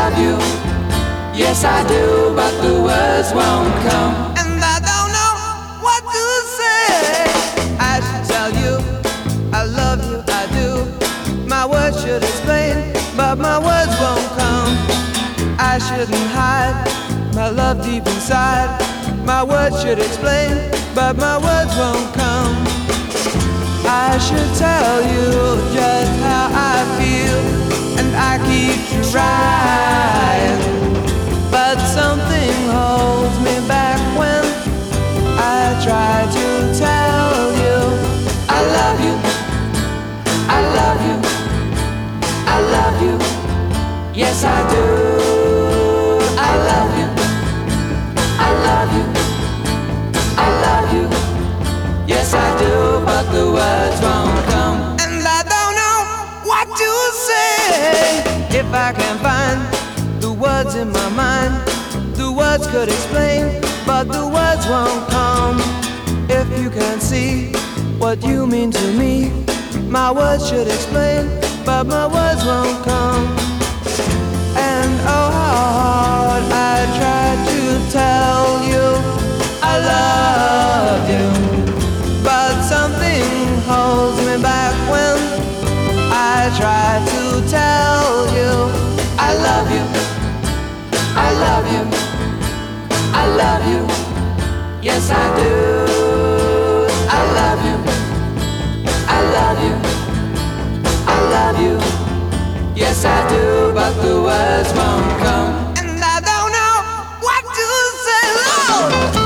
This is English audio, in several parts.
love you. Yes, I do, but the words won't come. And I don't know what to say. I should tell you, I love you, I do. My words should explain, but my words won't come. I shouldn't hide my love deep inside. My words should explain, but my words won't come. I should tell you just how I feel, and I keep trying, but something holds me back when I try to tell you I love you, I love you, I love you. Yes, I do. I love you, I love you, I love you. Yes, I do, but the words won't come. And I don't know what to say. If I can find the words in my mind, the words could explain, but the words won't come. If you can see what you mean to me, my words should explain, but my words won't come. And oh, how hard I try to tell you I love you, but something holds me back when I try to tell you I love you, I love you, I love you. Yes, I do. I love you, I love you, I love you. Yes, I do, but the words won't come. And I don't know what to say, Lord.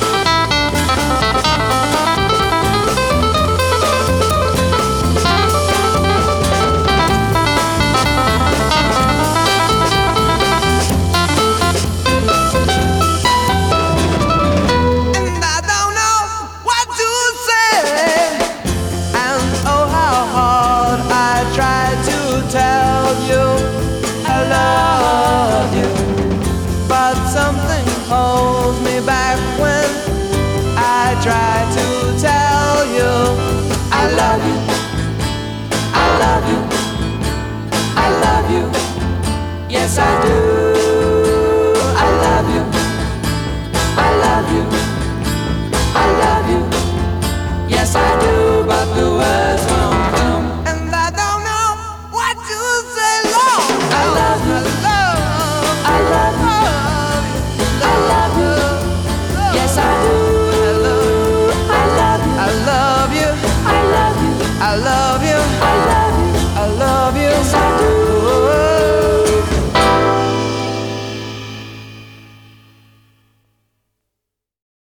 Holds me back when I try to tell you I love you, I love you, I love you. Yes, I do.